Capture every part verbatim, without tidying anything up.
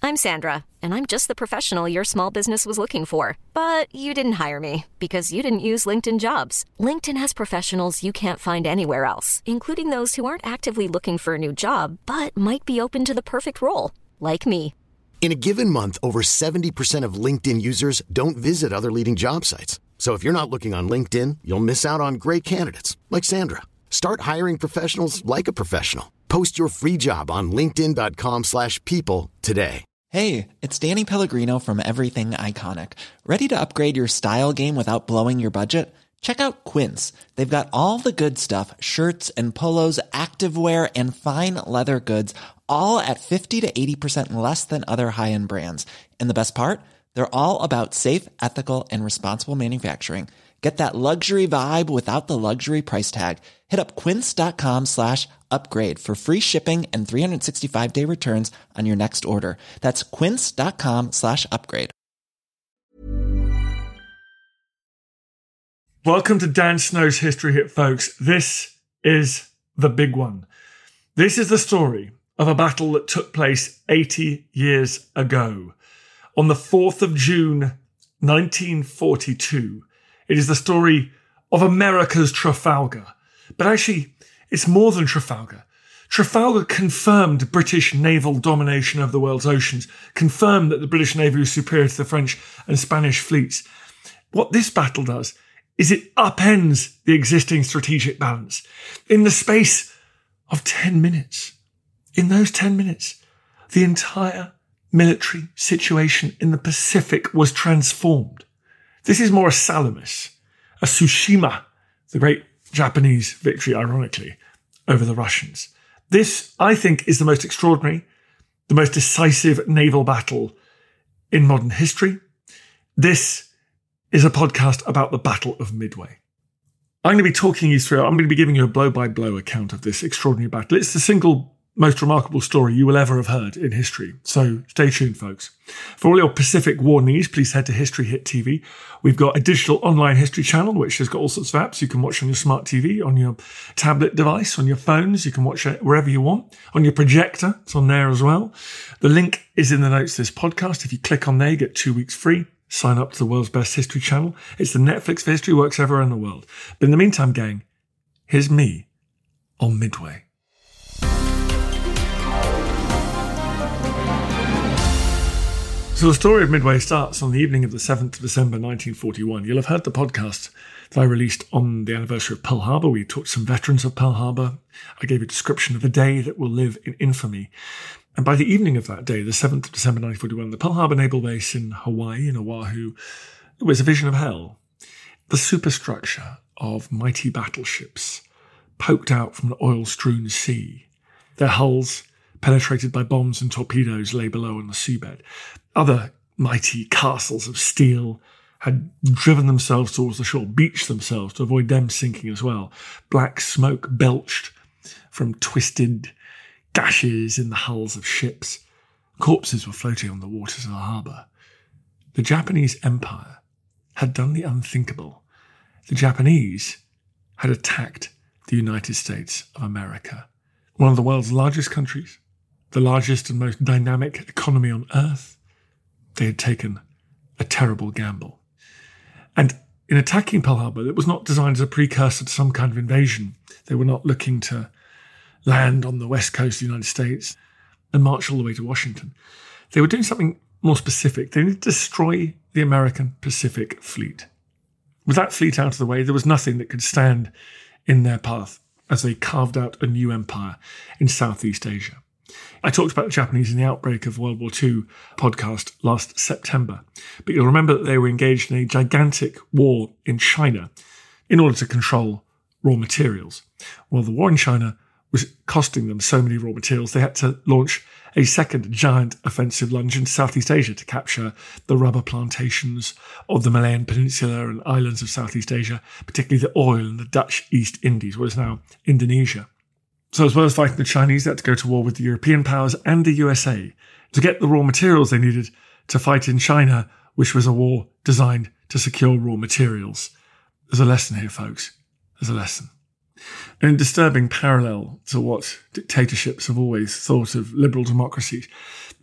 I'm Sandra, and I'm just the professional your small business was looking for. But you didn't hire me because you didn't use LinkedIn Jobs. LinkedIn has professionals you can't find anywhere else, including those who aren't actively looking for a new job, but might be open to the perfect role, like me. In a given month, over seventy percent of LinkedIn users don't visit other leading job sites. So if you're not looking on LinkedIn, you'll miss out on great candidates like Sandra. Start hiring professionals like a professional. Post your free job on linkedin.com slash people today. Hey, it's Danny Pellegrino from Everything Iconic. Ready to upgrade your style game without blowing your budget? Check out Quince. They've got all the good stuff, shirts and polos, activewear, and fine leather goods, all at fifty to eighty percent less than other high-end brands. And the best part? They're all about safe, ethical, and responsible manufacturing. Get that luxury vibe without the luxury price tag. Hit up quince.com slash upgrade for free shipping and three sixty-five day returns on your next order. That's quince.com slash upgrade. Welcome to Dan Snow's History Hit, folks. This is the big one. This is the story of a battle that took place eighty years ago. On the fourth of June, nineteen forty-two. It is the story of America's Trafalgar. But actually, it's more than Trafalgar. Trafalgar confirmed British naval domination of the world's oceans, confirmed that the British Navy was superior to the French and Spanish fleets. What this battle does is it upends the existing strategic balance. In the space of ten minutes, in those ten minutes, the entire military situation in the Pacific was transformed. This is more a Salamis, a Tsushima, the great Japanese victory, ironically, over the Russians. This, I think, is the most extraordinary, the most decisive naval battle in modern history. This is a podcast about the Battle of Midway. I'm going to be talking you through, I'm going to be giving you a blow-by-blow account of this extraordinary battle. It's the single most remarkable story you will ever have heard in history. So stay tuned, folks. For all your Pacific War needs, please head to History Hit T V. We've got a digital online history channel, which has got all sorts of apps you can watch on your smart T V, on your tablet device, on your phones. You can watch it wherever you want. On your projector, it's on there as well. The link is in the notes of this podcast. If you click on there, you get two weeks free. Sign up to the world's best history channel. It's the Netflix for history, works everywhere in the world. But in the meantime, gang, here's me on Midway. So the story of Midway starts on the evening of the seventh of December nineteen forty-one. You'll have heard the podcast that I released on the anniversary of Pearl Harbor. We talked to some veterans of Pearl Harbor. I gave a description of a day that will live in infamy. And by the evening of that day, the seventh of December nineteen forty-one, the Pearl Harbor Naval Base in Hawaii, in Oahu, was a vision of hell. The superstructure of mighty battleships poked out from an oil-strewn sea. Their hulls, penetrated by bombs and torpedoes, lay below on the seabed. Other mighty castles of steel had driven themselves towards the shore, beached themselves to avoid them sinking as well. Black smoke belched from twisted gashes in the hulls of ships. Corpses were floating on the waters of the harbour. The Japanese Empire had done the unthinkable. The Japanese had attacked the United States of America, one of the world's largest countries, the largest and most dynamic economy on earth. They had taken a terrible gamble. And in attacking Pearl Harbor, it was not designed as a precursor to some kind of invasion. They were not looking to land on the west coast of the United States and march all the way to Washington. They were doing something more specific. They needed to destroy the American Pacific Fleet. With that fleet out of the way, there was nothing that could stand in their path as they carved out a new empire in Southeast Asia. I talked about the Japanese in the outbreak of World War Two podcast last September, but you'll remember that they were engaged in a gigantic war in China in order to control raw materials. Well, the war in China was costing them so many raw materials, they had to launch a second giant offensive lunge into Southeast Asia to capture the rubber plantations of the Malayan Peninsula and islands of Southeast Asia, particularly the oil in the Dutch East Indies, what is now Indonesia. So as well as fighting the Chinese, they had to go to war with the European powers and the U S A to get the raw materials they needed to fight in China, which was a war designed to secure raw materials. There's a lesson here, folks. There's a lesson. And a disturbing parallel to what dictatorships have always thought of liberal democracies.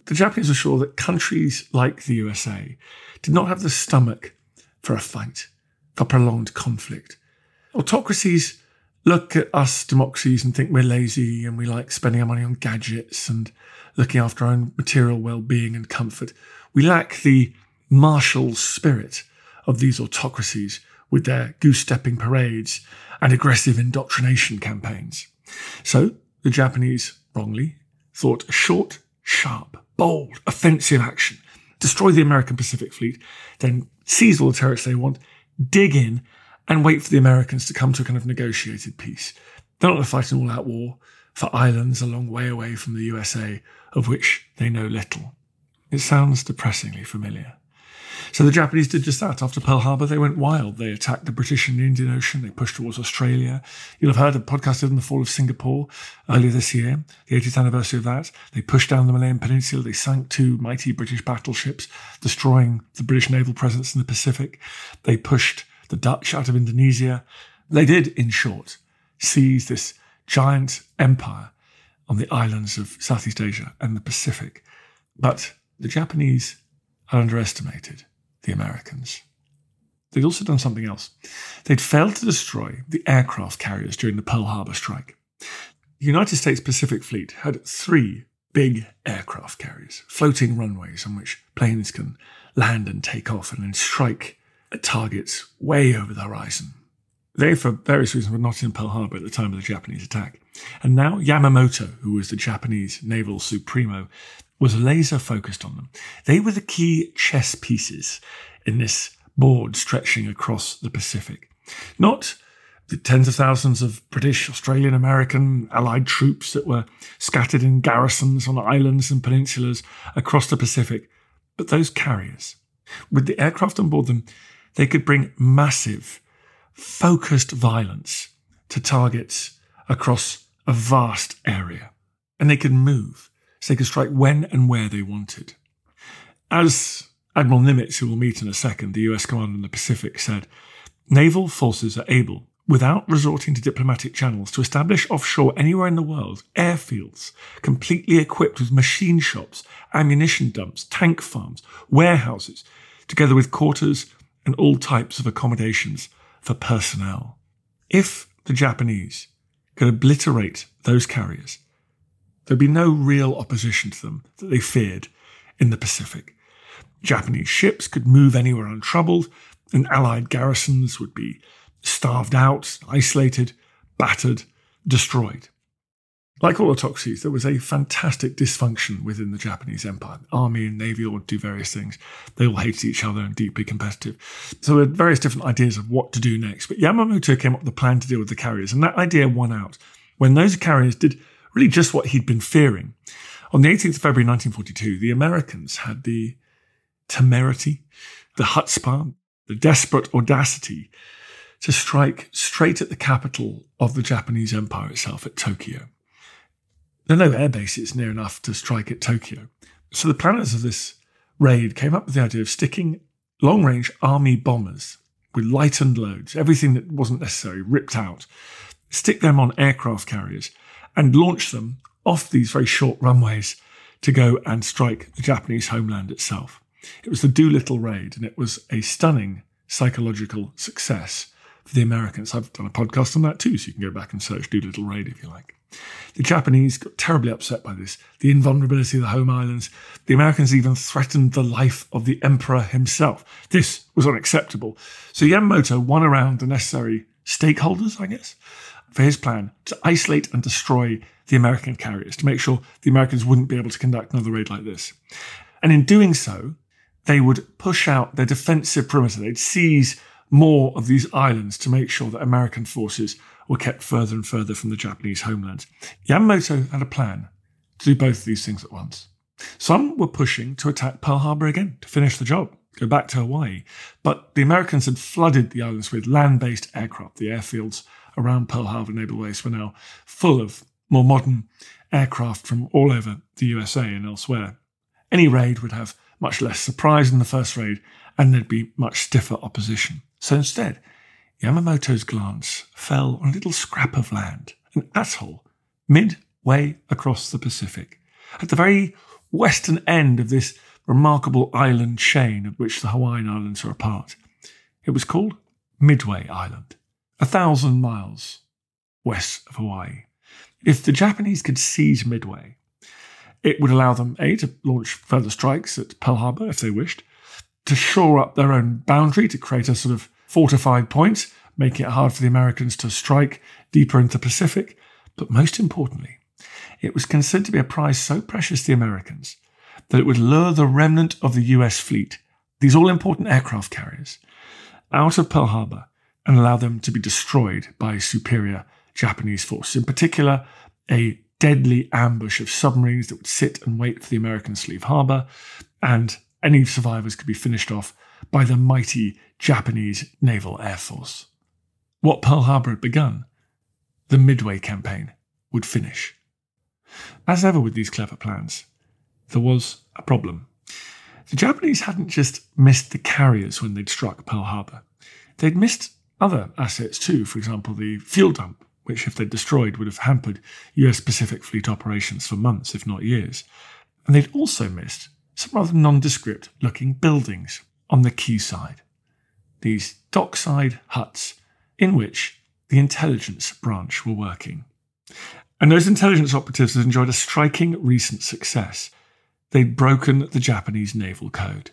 the Japanese were sure that countries like the U S A did not have the stomach for a fight, for prolonged conflict. Autocracies look at us democracies and think we're lazy and we like spending our money on gadgets and looking after our own material well-being and comfort. We lack the martial spirit of these autocracies with their goose-stepping parades and aggressive indoctrination campaigns. So the Japanese, wrongly, thought a short, sharp, bold, offensive action, destroy the American Pacific Fleet, then seize all the territories they want, dig in, and wait for the Americans to come to a kind of negotiated peace. They're not going to fight an all-out war for islands a long way away from the U S A, of which they know little. It sounds depressingly familiar. So the Japanese did just that. After Pearl Harbor, they went wild. They attacked the British in the Indian Ocean. They pushed towards Australia. You'll have heard a podcast on the fall of Singapore earlier this year, the eightieth anniversary of that. They pushed down the Malayan Peninsula. They sank two mighty British battleships, destroying the British naval presence in the Pacific. They pushed the Dutch out of Indonesia. They did, in short, seize this giant empire on the islands of Southeast Asia and the Pacific. But the Japanese had underestimated the Americans. They'd also done something else. They'd failed to destroy the aircraft carriers during the Pearl Harbor strike. The United States Pacific Fleet had three big aircraft carriers, floating runways on which planes can land and take off and then strike at targets way over the horizon. They, for various reasons, were not in Pearl Harbor at the time of the Japanese attack. And now Yamamoto, who was the Japanese naval supremo, was laser focused on them. They were the key chess pieces in this board stretching across the Pacific. Not the tens of thousands of British, Australian, American, Allied troops that were scattered in garrisons on islands and peninsulas across the Pacific, but those carriers. With the aircraft on board them, they could bring massive, focused violence to targets across a vast area. And they could move, so they could strike when and where they wanted. As Admiral Nimitz, who we'll meet in a second, the U S commander in the Pacific, said, naval forces are able, without resorting to diplomatic channels, to establish offshore anywhere in the world airfields completely equipped with machine shops, ammunition dumps, tank farms, warehouses, together with quarters and all types of accommodations for personnel. If the Japanese could obliterate those carriers, there'd be no real opposition to them that they feared in the Pacific. Japanese ships could move anywhere untroubled, and Allied garrisons would be starved out, isolated, battered, destroyed. Like all autocracies, there was a fantastic dysfunction within the Japanese Empire. Army and navy all do various things. They all hated each other and deeply competitive. So there were various different ideas of what to do next. But Yamamoto came up with a plan to deal with the carriers, and that idea won out when those carriers did really just what he'd been fearing. On the eighteenth of February nineteen forty-two, the Americans had the temerity, the chutzpah, the desperate audacity to strike straight at the capital of the Japanese Empire itself, at Tokyo. There are no air bases near enough to strike at Tokyo. So the planners of this raid came up with the idea of sticking long-range army bombers with lightened loads, everything that wasn't necessary, ripped out, stick them on aircraft carriers and launch them off these very short runways to go and strike the Japanese homeland itself. It was the Doolittle raid, and it was a stunning psychological success for the Americans. I've done a podcast on that too, so you can go back and search Doolittle raid if you like. The Japanese got terribly upset by this, the invulnerability of the home islands. The Americans even threatened the life of the emperor himself. This was unacceptable. So Yamamoto won around the necessary stakeholders, I guess, for his plan to isolate and destroy the American carriers, to make sure the Americans wouldn't be able to conduct another raid like this. And in doing so, they would push out their defensive perimeter. They'd seize more of these islands to make sure that American forces were kept further and further from the Japanese homeland. Yamamoto had a plan to do both of these things at once. Some were pushing to attack Pearl Harbor again, to finish the job, go back to Hawaii. But the Americans had flooded the islands with land-based aircraft. The airfields around Pearl Harbor Naval Base were now full of more modern aircraft from all over the U S A and elsewhere. Any raid would have much less surprise than the first raid, and there'd be much stiffer opposition. So instead, Yamamoto's glance fell on a little scrap of land, an atoll, midway across the Pacific, at the very western end of this remarkable island chain of which the Hawaiian Islands are a part. It was called Midway Island, a thousand miles west of Hawaii. If the Japanese could seize Midway, it would allow them, A, to launch further strikes at Pearl Harbor if they wished, to shore up their own boundary, to create a sort of fortified point, making it hard for the Americans to strike deeper into the Pacific. But most importantly, it was considered to be a prize so precious to the Americans that it would lure the remnant of the U S fleet, these all-important aircraft carriers, out of Pearl Harbor and allow them to be destroyed by superior Japanese forces. In particular, a deadly ambush of submarines that would sit and wait for the Americans to leave harbor, and any survivors could be finished off by the mighty Japanese Naval Air Force. What Pearl Harbor had begun, the Midway campaign would finish. As ever with these clever plans, there was a problem. The Japanese hadn't just missed the carriers when they'd struck Pearl Harbor. They'd missed other assets too, for example, the fuel dump, which if they'd destroyed would have hampered U S Pacific Fleet operations for months, if not years. And they'd also missed some rather nondescript looking buildings on the quayside. These dockside huts in which the intelligence branch were working. And those intelligence operatives had enjoyed a striking recent success. They'd broken the Japanese naval code.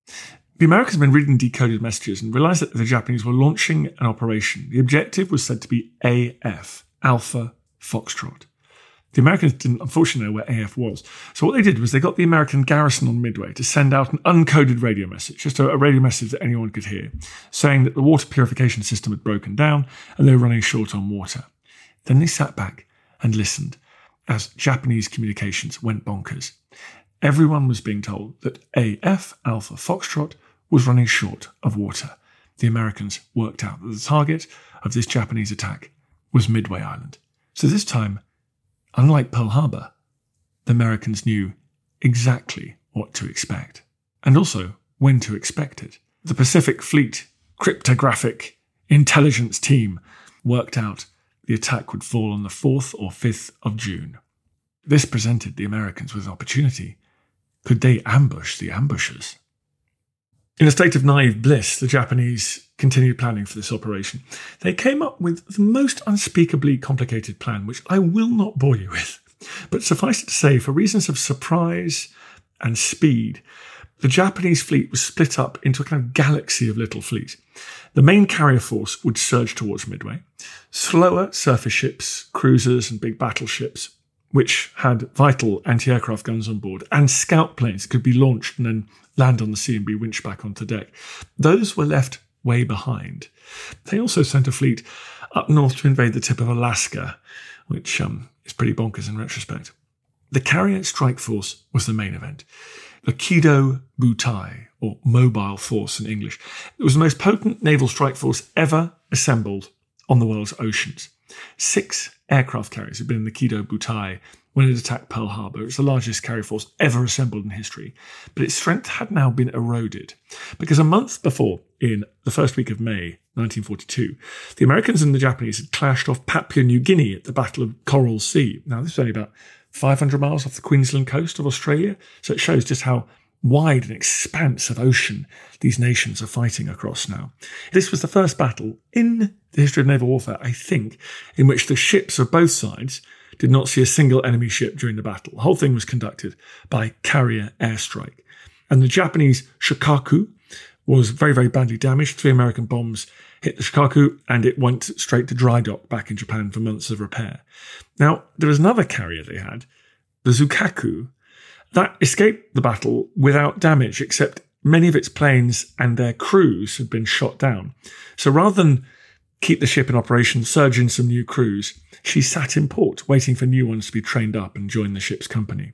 The Americans had been reading decoded messages and realised that the Japanese were launching an operation. The objective was said to be A F, Alpha Foxtrot. The Americans didn't unfortunately know where A F was. So what they did was they got the American garrison on Midway to send out an uncoded radio message, just a, a radio message that anyone could hear, saying that the water purification system had broken down and they were running short on water. Then they sat back and listened as Japanese communications went bonkers. Everyone was being told that A F, Alpha Foxtrot, was running short of water. The Americans worked out that the target of this Japanese attack was Midway Island. So this time, unlike Pearl Harbor, the Americans knew exactly what to expect, and also when to expect it. The Pacific Fleet cryptographic intelligence team worked out the attack would fall on the fourth or fifth of June. This presented the Americans with an opportunity. Could they ambush the ambushers? In a state of naive bliss, the Japanese continued planning for this operation. They came up with the most unspeakably complicated plan, which I will not bore you with. But suffice it to say, for reasons of surprise and speed, the Japanese fleet was split up into a kind of galaxy of little fleets. The main carrier force would surge towards Midway. Slower surface ships, cruisers and big battleships, which had vital anti-aircraft guns on board, and scout planes that could be launched and then land on the sea and be winched back onto deck. Those were left way behind. They also sent a fleet up north to invade the tip of Alaska, which um, is pretty bonkers in retrospect. The carrier strike force was the main event. The Kido Butai, or Mobile Force in English. It was the most potent naval strike force ever assembled on the world's oceans. Six aircraft carriers had been in the Kido Butai when it attacked Pearl Harbor. It was the largest carrier force ever assembled in history. But its strength had now been eroded, because a month before, in the first week of May nineteen forty-two, the Americans and the Japanese had clashed off Papua New Guinea at the Battle of Coral Sea. Now, this is only about five hundred miles off the Queensland coast of Australia, so it shows just how wide an expanse of ocean these nations are fighting across now. This was the first battle in the history of naval warfare, I think, in which the ships of both sides did not see a single enemy ship during the battle. The whole thing was conducted by carrier airstrike. And the Japanese Shokaku was very, very badly damaged. Three American bombs hit the Shokaku and it went straight to dry dock back in Japan for months of repair. Now, there was another carrier they had, the Zukaku, that escaped the battle without damage, except many of its planes and their crews had been shot down. So rather than keep the ship in operation, surge in some new crews, she sat in port, waiting for new ones to be trained up and join the ship's company.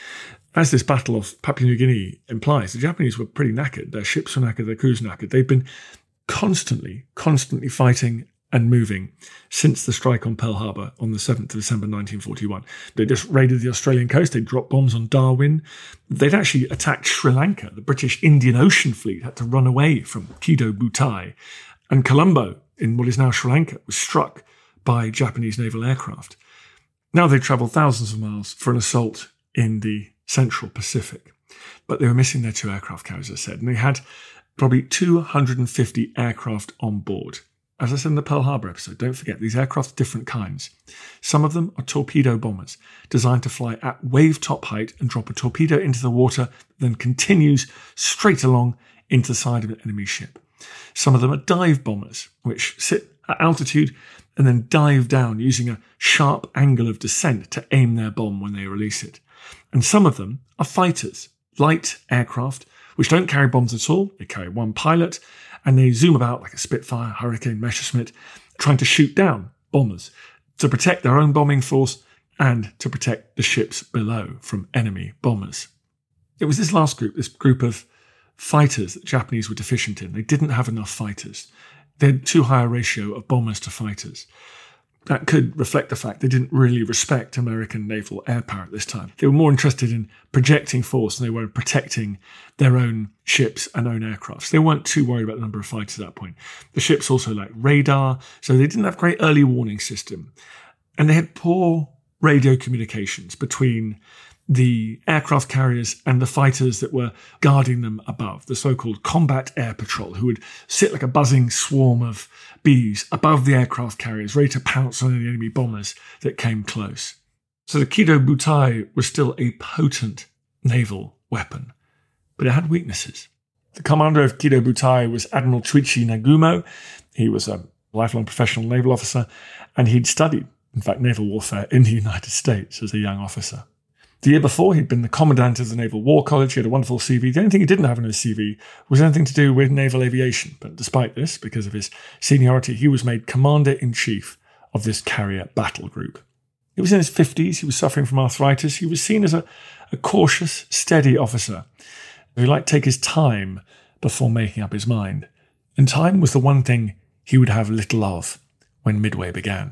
As this battle of Papua New Guinea implies, the Japanese were pretty knackered. Their ships were knackered, their crews were knackered. They'd been constantly, constantly fighting and moving since the strike on Pearl Harbor on the seventh of December nineteen forty-one. They just raided the Australian coast, they dropped bombs on Darwin. They'd actually attacked Sri Lanka. The British Indian Ocean Fleet had to run away from Kido Butai. And Colombo, in what is now Sri Lanka, was struck by Japanese naval aircraft. Now they'd travelled thousands of miles for an assault in the Central Pacific. But they were missing their two aircraft carriers, as I said, and they had probably two hundred fifty aircraft on board. As I said in the Pearl Harbor episode, don't forget, these aircraft are different kinds. Some of them are torpedo bombers, designed to fly at wave-top height and drop a torpedo into the water, then continues straight along into the side of an enemy ship. Some of them are dive bombers, which sit at altitude and then dive down using a sharp angle of descent to aim their bomb when they release it. And some of them are fighters, light aircraft, which don't carry bombs at all. They carry one pilot, and they zoom about like a Spitfire, Hurricane, Messerschmitt, trying to shoot down bombers to protect their own bombing force and to protect the ships below from enemy bombers. It was this last group, this group of fighters that the Japanese were deficient in. They didn't have enough fighters. They had too high a ratio of bombers to fighters. That could reflect the fact they didn't really respect American naval air power at this time. They were more interested in projecting force than they were in protecting their own ships and own aircraft. They weren't too worried about the number of fighters at that point. The ships also lacked radar, so they didn't have a great early warning system. And they had poor radio communications between the aircraft carriers and the fighters that were guarding them above, the so-called combat air patrol, who would sit like a buzzing swarm of bees above the aircraft carriers, ready to pounce on any enemy bombers that came close. So the Kido Butai was still a potent naval weapon, but it had weaknesses. The commander of Kido Butai was Admiral Chuichi Nagumo. He was a lifelong professional naval officer, and he'd studied, in fact, naval warfare in the United States as a young officer. The year before, he'd been the commandant of the Naval War College. He had a wonderful C V. The only thing he didn't have in his C V was anything to do with naval aviation. But despite this, because of his seniority, he was made commander-in-chief of this carrier battle group. He was in his fifties. He was suffering from arthritis. He was seen as a, a cautious, steady officer who liked to take his time before making up his mind. And time was the one thing he would have little of when Midway began.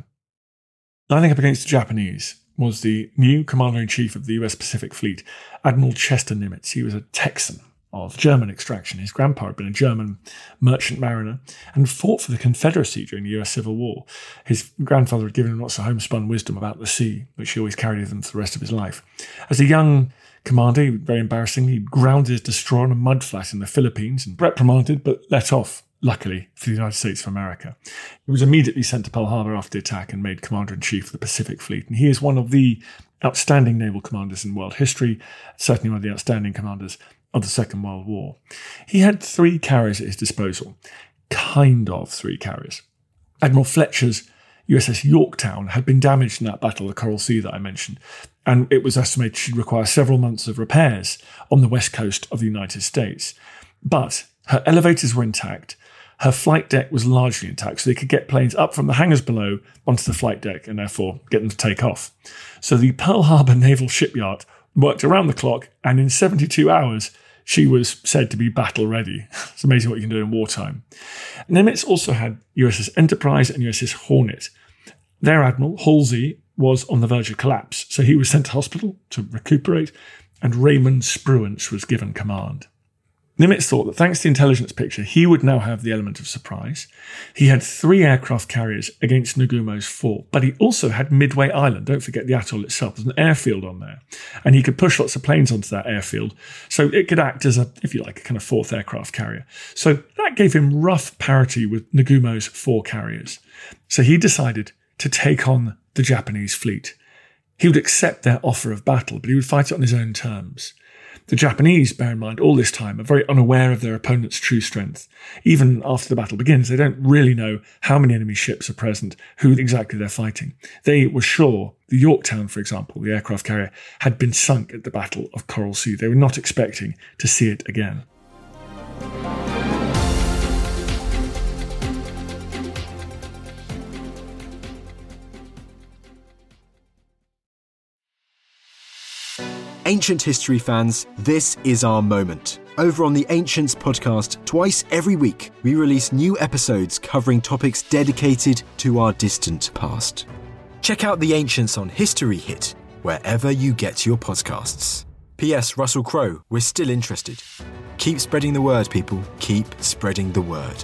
Lining up against the Japanese was the new Commander-in-Chief of the U S Pacific Fleet, Admiral Chester Nimitz. He was a Texan of German extraction. His grandpa had been a German merchant mariner and fought for the Confederacy during the U S Civil War. His grandfather had given him lots of homespun wisdom about the sea, which he always carried with him for the rest of his life. As a young commander, very embarrassingly, he grounded his destroyer on a mudflat in the Philippines and reprimanded but let off, luckily, for the United States of America. He was immediately sent to Pearl Harbor after the attack and made Commander-in-Chief of the Pacific Fleet. And he is one of the outstanding naval commanders in world history, certainly one of the outstanding commanders of the Second World War. He had three carriers at his disposal, kind of three carriers. Admiral Fletcher's U S S Yorktown had been damaged in that battle, the Coral Sea that I mentioned, and it was estimated she'd require several months of repairs on the west coast of the United States. But her elevators were intact. Her flight deck was largely intact, so they could get planes up from the hangars below onto the flight deck and therefore get them to take off. So the Pearl Harbor Naval Shipyard worked around the clock, and in seventy-two hours, she was said to be battle ready. It's amazing what you can do in wartime. Nimitz also had U S S Enterprise and U S S Hornet. Their admiral, Halsey, was on the verge of collapse, so he was sent to hospital to recuperate, and Raymond Spruance was given command. Nimitz thought that thanks to the intelligence picture, he would now have the element of surprise. He had three aircraft carriers against Nagumo's four, but he also had Midway Island. Don't forget the atoll itself. There's an airfield on there, and he could push lots of planes onto that airfield, so it could act as a, if you like, a kind of fourth aircraft carrier. So that gave him rough parity with Nagumo's four carriers. So he decided to take on the Japanese fleet. He would accept their offer of battle, but he would fight it on his own terms. The Japanese, bear in mind, all this time are very unaware of their opponent's true strength. Even after the battle begins, they don't really know how many enemy ships are present, who exactly they're fighting. They were sure the Yorktown, for example, the aircraft carrier, had been sunk at the Battle of Coral Sea. They were not expecting to see it again. Ancient history fans, this is our moment. Over on the Ancients podcast, twice every week, we release new episodes covering topics dedicated to our distant past. Check out the Ancients on History Hit, wherever you get your podcasts. P S. Russell Crowe, we're still interested. Keep spreading the word, people. Keep spreading the word.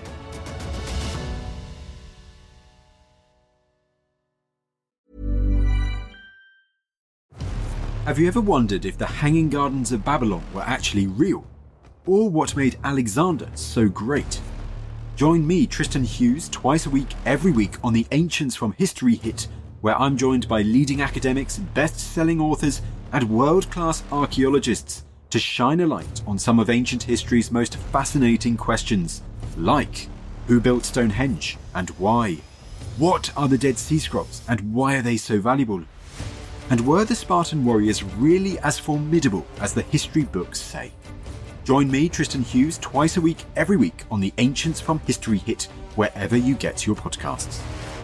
Have you ever wondered if the Hanging Gardens of Babylon were actually real? Or what made Alexander so great? Join me, Tristan Hughes, twice a week, every week on the Ancients from History Hit, where I'm joined by leading academics, best-selling authors, and world-class archaeologists to shine a light on some of ancient history's most fascinating questions, like who built Stonehenge and why? What are the Dead Sea Scrolls and why are they so valuable? And were the Spartan warriors really as formidable as the history books say? Join me, Tristan Hughes, twice a week, every week on the Ancients from History Hit, wherever you get your podcasts.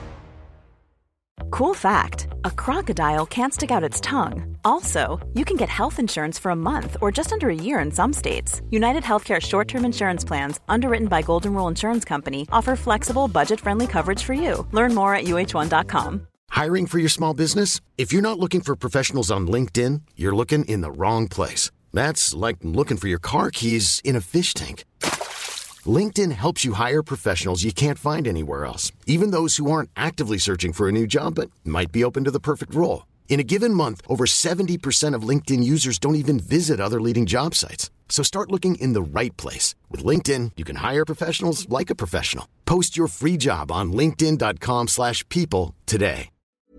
Cool fact, a crocodile can't stick out its tongue. Also, you can get health insurance for a month or just under a year in some states. United Healthcare short-term insurance plans, underwritten by Golden Rule Insurance Company, offer flexible, budget-friendly coverage for you. Learn more at U H one dot com. Hiring for your small business? If you're not looking for professionals on LinkedIn, you're looking in the wrong place. That's like looking for your car keys in a fish tank. LinkedIn helps you hire professionals you can't find anywhere else, even those who aren't actively searching for a new job but might be open to the perfect role. In a given month, over seventy percent of LinkedIn users don't even visit other leading job sites. So start looking in the right place. With LinkedIn, you can hire professionals like a professional. Post your free job on linkedin dot com slash people today.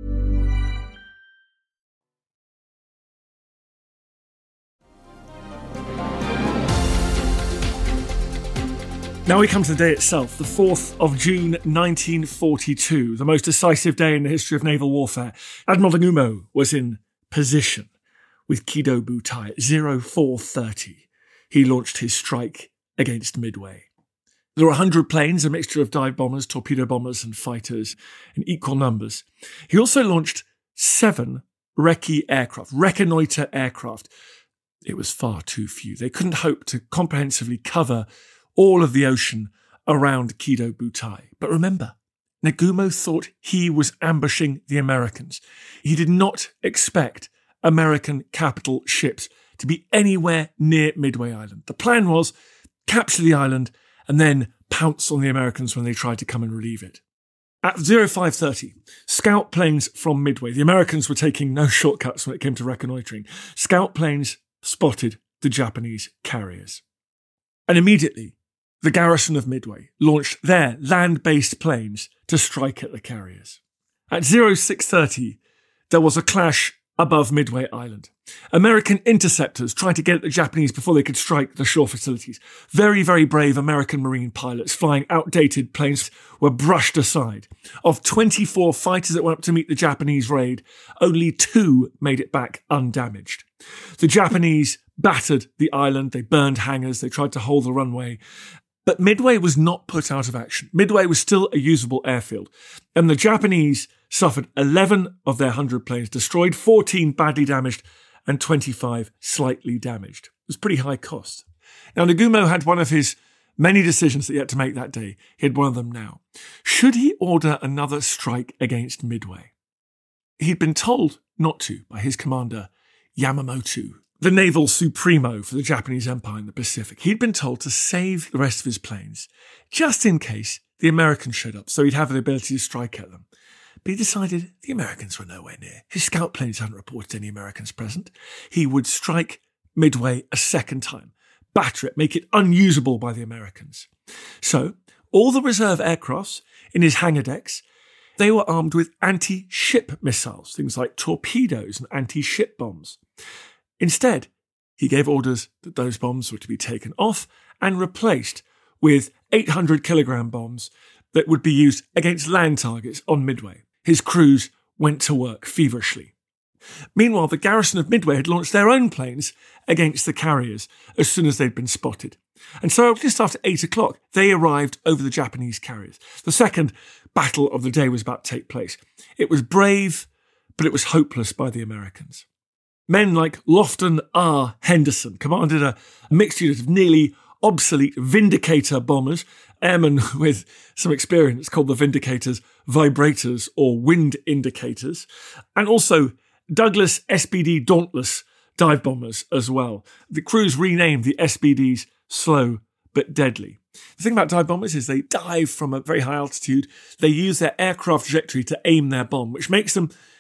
Now we come to the day itself, the fourth of June nineteen forty-two, the most decisive day in the history of naval warfare. Admiral Nagumo was in position with Kido Butai at oh four thirty. He launched his strike against Midway. There were one hundred planes, a mixture of dive bombers, torpedo bombers and fighters in equal numbers. He also launched seven recce aircraft, reconnoiter aircraft. It was far too few. They couldn't hope to comprehensively cover all of the ocean around Kido Butai. But remember, Nagumo thought he was ambushing the Americans. He did not expect American capital ships to be anywhere near Midway Island. The plan was capture the island and then pounce on the Americans when they tried to come and relieve it. At oh five thirty, scout planes from Midway, the Americans were taking no shortcuts when it came to reconnoitering. Scout planes spotted the Japanese carriers. And immediately, the garrison of Midway launched their land-based planes to strike at the carriers. At oh six thirty, there was a clash above Midway Island. American interceptors tried to get at the Japanese before they could strike the shore facilities. Very, very brave American Marine pilots flying outdated planes were brushed aside. Of twenty-four fighters that went up to meet the Japanese raid, only two made it back undamaged. The Japanese battered the island, they burned hangars, they tried to hold the runway. But Midway was not put out of action. Midway was still a usable airfield. And the Japanese suffered eleven of their one hundred planes destroyed, fourteen badly damaged, and twenty-five slightly damaged. It was pretty high cost. Now, Nagumo had one of his many decisions that he had to make that day. He had one of them now. Should he order another strike against Midway? He'd been told not to by his commander, Yamamoto, the naval supremo for the Japanese Empire in the Pacific. He'd been told to save the rest of his planes, just in case the Americans showed up, so he'd have the ability to strike at them. But he decided the Americans were nowhere near. His scout planes hadn't reported any Americans present. He would strike Midway a second time, batter it, make it unusable by the Americans. So, all the reserve aircrafts in his hangar decks, they were armed with anti-ship missiles, things like torpedoes and anti-ship bombs. Instead, he gave orders that those bombs were to be taken off and replaced with eight hundred kilogram bombs that would be used against land targets on Midway. His crews went to work feverishly. Meanwhile, the garrison of Midway had launched their own planes against the carriers as soon as they'd been spotted. And so just after eight o'clock, they arrived over the Japanese carriers. The second battle of the day was about to take place. It was brave, but it was hopeless by the Americans. Men like Lofton R. Henderson commanded a mixed unit of nearly obsolete Vindicator bombers, airmen with some experience called the Vindicators vibrators or wind indicators, and also Douglas S B D Dauntless dive bombers as well. The crews renamed the S B Ds slow but deadly. The thing about dive bombers is they dive from a very high altitude. They use their aircraft trajectory to aim their bomb, which makes them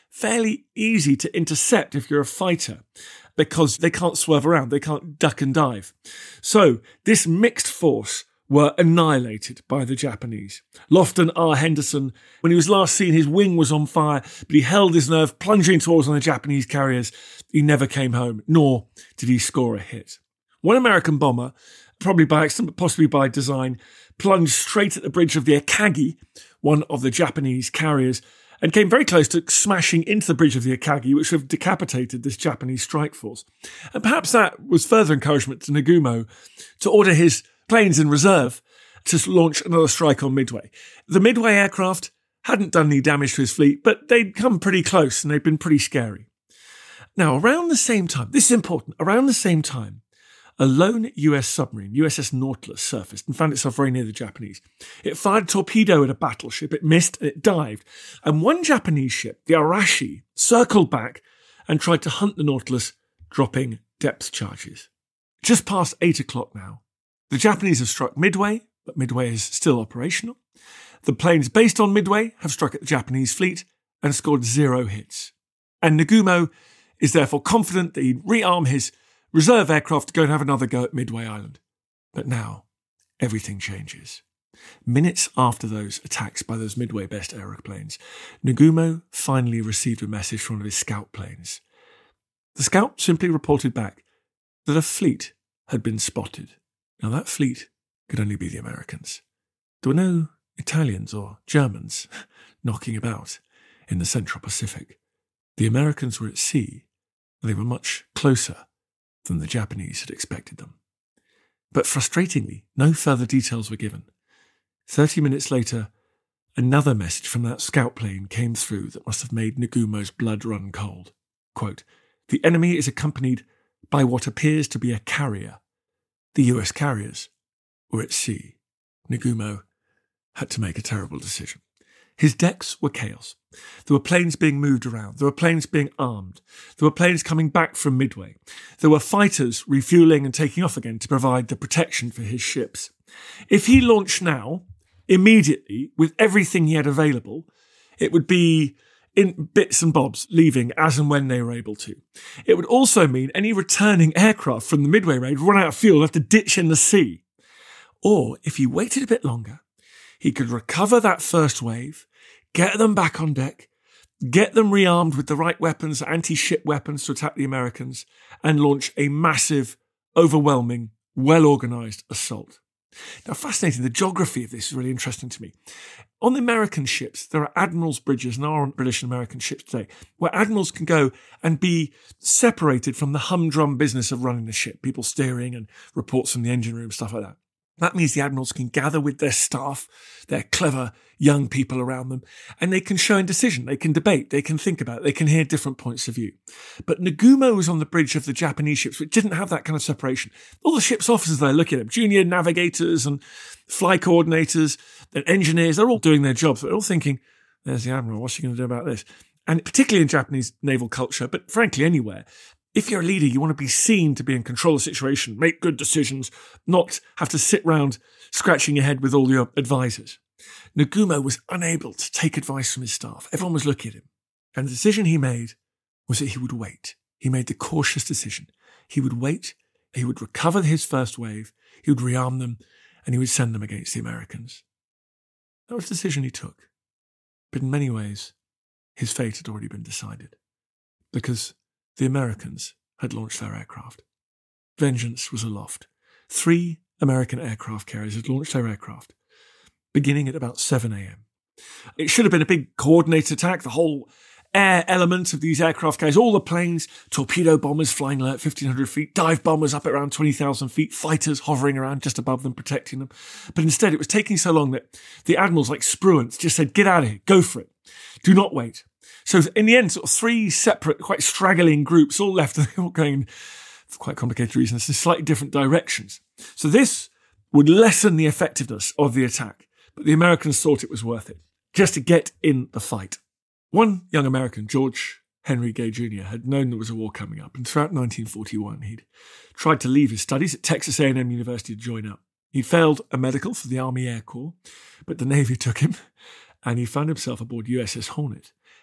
fairly easy to intercept if you're a fighter because they can't swerve around, they can't duck and dive. So this mixed force were annihilated by the Japanese. Lofton R. Henderson, when he was last seen, his wing was on fire, but he held his nerve, plunging towards one of the Japanese carriers. He never came home, nor did he score a hit. One American bomber, probably by accident, but possibly by design, plunged straight at the bridge of the Akagi, one of the Japanese carriers, and came very close to smashing into the bridge of the Akagi, which would have decapitated this Japanese strike force. And perhaps that was further encouragement to Nagumo to order his planes in reserve to launch another strike on Midway. The Midway aircraft hadn't done any damage to his fleet, but they'd come pretty close and they'd been pretty scary. Now, around the same time, this is important, around the same time, a lone U S submarine, U S S Nautilus, surfaced and found itself very near the Japanese. It fired a torpedo at a battleship, it missed and it dived. And one Japanese ship, the Arashi, circled back and tried to hunt the Nautilus, dropping depth charges. Just past eight o'clock now. The Japanese have struck Midway, but Midway is still operational. The planes based on Midway have struck at the Japanese fleet and scored zero hits. And Nagumo is therefore confident that he'd rearm his reserve aircraft to go and have another go at Midway Island. But now, everything changes. Minutes after those attacks by those Midway-based aeroplanes, Nagumo finally received a message from one of his scout planes. The scout simply reported back that a fleet had been spotted. Now, that fleet could only be the Americans. There were no Italians or Germans knocking about in the Central Pacific. The Americans were at sea, and they were much closer than the Japanese had expected them. But frustratingly, no further details were given. Thirty minutes later, another message from that scout plane came through that must have made Nagumo's blood run cold. Quote, "The enemy is accompanied by what appears to be a carrier. The U S carriers were at sea." Nagumo had to make a terrible decision. His decks were chaos. There were planes being moved around. There were planes being armed. There were planes coming back from Midway. There were fighters refueling and taking off again to provide the protection for his ships. If he launched now, immediately, with everything he had available, it would be in bits and bobs, leaving as and when they were able to. It would also mean any returning aircraft from the Midway raid run out of fuel, have to ditch in the sea. Or, if he waited a bit longer, he could recover that first wave, get them back on deck, get them rearmed with the right weapons, anti-ship weapons to attack the Americans, and launch a massive, overwhelming, well-organised assault. Now, fascinating, the geography of this is really interesting to me. On the American ships, there are admirals' bridges, and there are on British and American ships today, where admirals can go and be separated from the humdrum business of running the ship, people steering and reports from the engine room, stuff like that. That means the admirals can gather with their staff, their clever young people around them, and they can show indecision, they can debate, they can think about it, they can hear different points of view. But Nagumo was on the bridge of the Japanese ships, which didn't have that kind of separation. All the ship's officers there looking at them, junior navigators and fly coordinators and engineers, they're all doing their jobs. They're all thinking, there's the admiral, what's he going to do about this? And particularly in Japanese naval culture, but frankly anywhere, if you're a leader, you want to be seen to be in control of the situation, make good decisions, not have to sit round scratching your head with all your advisors. Nagumo was unable to take advice from his staff. Everyone was looking at him. And the decision he made was that he would wait. He made the cautious decision. He would wait, he would recover his first wave, he would rearm them, and he would send them against the Americans. That was the decision he took. But in many ways, his fate had already been decided. Because the Americans had launched their aircraft. Vengeance was aloft. Three American aircraft carriers had launched their aircraft, beginning at about seven a.m. It should have been a big coordinated attack, the whole air element of these aircraft carriers, all the planes, torpedo bombers flying low at fifteen hundred feet, dive bombers up at around twenty thousand feet, fighters hovering around just above them, protecting them. But instead, it was taking so long that the admirals like Spruance just said, get out of here, go for it. Do not wait. So in the end, sort of three separate, quite straggling groups all left, all going, for quite complicated reasons, in slightly different directions. So this would lessen the effectiveness of the attack, but the Americans thought it was worth it, just to get in the fight. One young American, George Henry Gay Junior, had known there was a war coming up, and throughout nineteen forty-one, he'd tried to leave his studies at Texas A and M University to join up. He'd failed a medical for the Army Air Corps, but the Navy took him, and he found himself aboard U S S Hornet,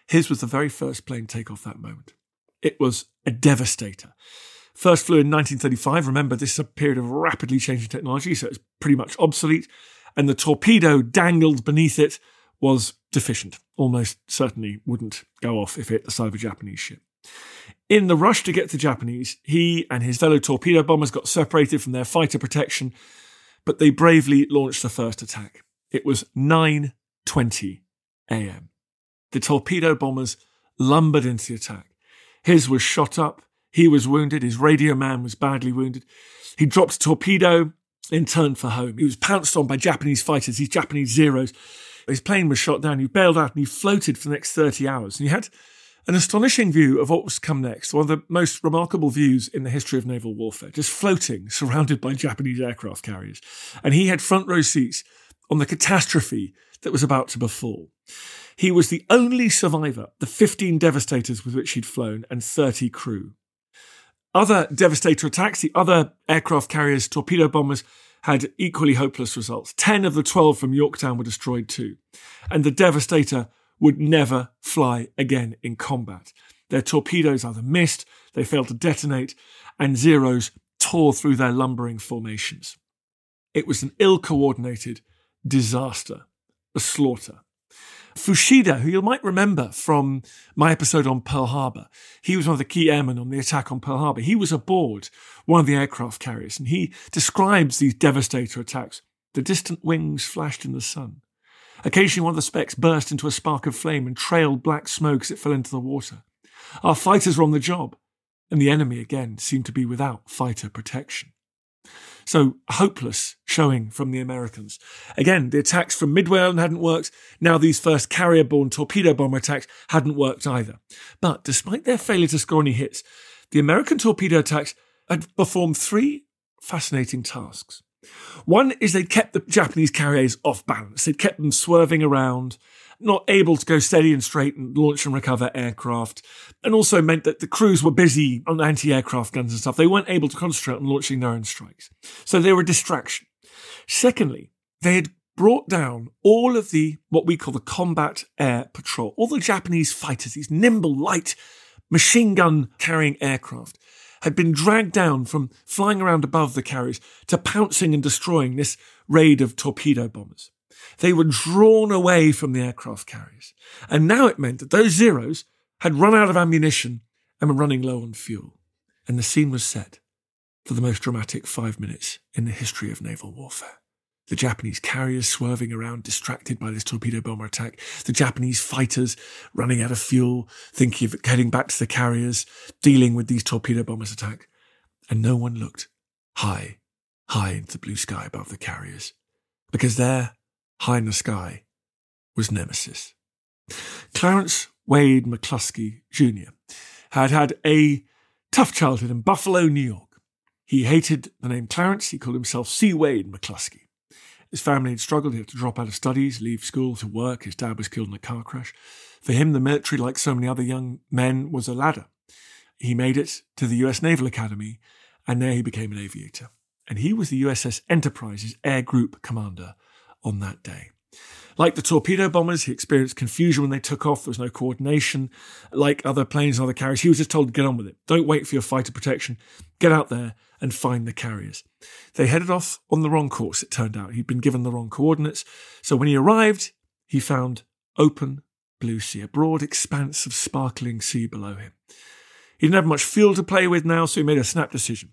His was the very first plane take off that moment. It was a devastator. First flew in nineteen thirty-five. Remember, this is a period of rapidly changing technology, so it's pretty much obsolete. And the torpedo dangled beneath it was deficient. Almost certainly wouldn't go off if it hit the side of a Japanese ship. In the rush to get to the Japanese, he and his fellow torpedo bombers got separated from their fighter protection, but they bravely launched the first attack. It was nine twenty a.m. The torpedo bombers lumbered into the attack. His was shot up. He was wounded. His radio man was badly wounded. He dropped a torpedo and turned for home. He was pounced on by Japanese fighters, these Japanese Zeros. His plane was shot down. He bailed out and he floated for the next thirty hours. And he had an astonishing view of what was to come next, one of the most remarkable views in the history of naval warfare, just floating, surrounded by Japanese aircraft carriers. And he had front row seats on the catastrophe that was about to befall. He was the only survivor, the fifteen Devastators with which he'd flown, and thirty crew. Other Devastator attacks, the other aircraft carriers, torpedo bombers, had equally hopeless results. Ten of the twelve from Yorktown were destroyed too. And the Devastator would never fly again in combat. Their torpedoes either missed, they failed to detonate, and Zeros tore through their lumbering formations. It was an ill-coordinated disaster, a slaughter. Fushida, who you might remember from my episode on Pearl Harbor, he was one of the key airmen on the attack on Pearl Harbor. He was aboard one of the aircraft carriers, and he describes these Devastator attacks. The distant wings flashed in the sun. Occasionally one of the specks burst into a spark of flame and trailed black smoke as it fell into the water. Our fighters were on the job, and the enemy again seemed to be without fighter protection. So, a hopeless showing from the Americans. Again, the attacks from Midway Island hadn't worked. Now these first carrier-borne torpedo bomber attacks hadn't worked either. But despite their failure to score any hits, the American torpedo attacks had performed three fascinating tasks. One is they'd kept the Japanese carriers off balance. They'd kept them swerving around, not able to go steady and straight and launch and recover aircraft, and also meant that the crews were busy on anti-aircraft guns and stuff. They weren't able to concentrate on launching their own strikes. So they were a distraction. Secondly, they had brought down all of the, what we call the combat air patrol, all the Japanese fighters, these nimble, light, machine gun carrying aircraft, had been dragged down from flying around above the carriers to pouncing and destroying this raid of torpedo bombers. They were drawn away from the aircraft carriers. And now it meant that those Zeros had run out of ammunition and were running low on fuel. And the scene was set for the most dramatic five minutes in the history of naval warfare. The Japanese carriers swerving around, distracted by this torpedo bomber attack. The Japanese fighters running out of fuel, thinking of heading back to the carriers, dealing with these torpedo bombers' attack. And no one looked high, high into the blue sky above the carriers. Because there, high in the sky, was Nemesis. Clarence Wade McCluskey Junior had had a tough childhood in Buffalo, New York. He hated the name Clarence. He called himself C. Wade McCluskey. His family had struggled. He had to drop out of studies, leave school to work. His dad was killed in a car crash. For him, the military, like so many other young men, was a ladder. He made it to the U S Naval Academy, and there he became an aviator. And he was the U S S Enterprise's air group commander on that day. Like the torpedo bombers, he experienced confusion when they took off. There was no coordination. Like other planes and other carriers, he was just told to get on with it. Don't wait for your fighter protection. Get out there and find the carriers. They headed off on the wrong course, it turned out. He'd been given the wrong coordinates. So when he arrived, he found open blue sea, a broad expanse of sparkling sea below him. He didn't have much fuel to play with now, so he made a snap decision.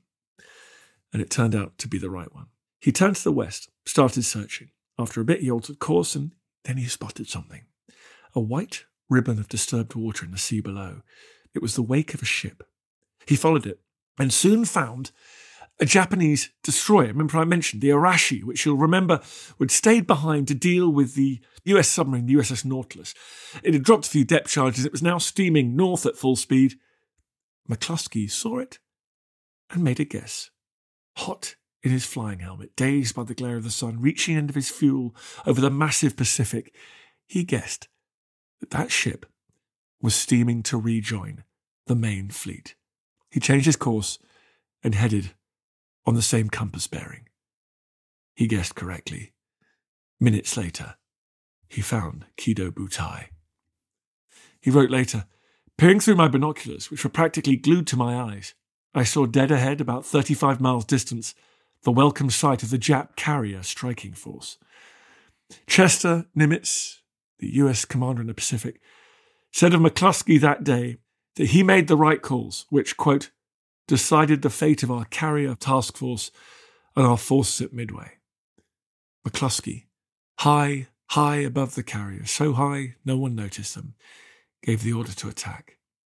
And it turned out to be the right one. He turned to the west, started searching. After a bit, he altered course, and then he spotted something. A white ribbon of disturbed water in the sea below. It was the wake of a ship. He followed it, and soon found a Japanese destroyer. Remember I mentioned the Arashi, which you'll remember would stayed behind to deal with the U S submarine, the U S S Nautilus. It had dropped a few depth charges. It was now steaming north at full speed. McCluskey saw it and made a guess. Hot in his flying helmet, dazed by the glare of the sun, reaching end of his fuel over the massive Pacific, he guessed that that ship was steaming to rejoin the main fleet. He changed his course and headed on the same compass bearing. He guessed correctly. Minutes later, he found Kido Butai. He wrote later, "Peering through my binoculars, which were practically glued to my eyes, I saw dead ahead, about thirty-five miles distance, the welcome sight of the Jap carrier striking force." Chester Nimitz, the U S commander in the Pacific, said of McCluskey that day that he made the right calls, which, quote, decided the fate of our carrier task force and our forces at Midway. McCluskey, high, high above the carrier, so high no one noticed them, gave the order to attack.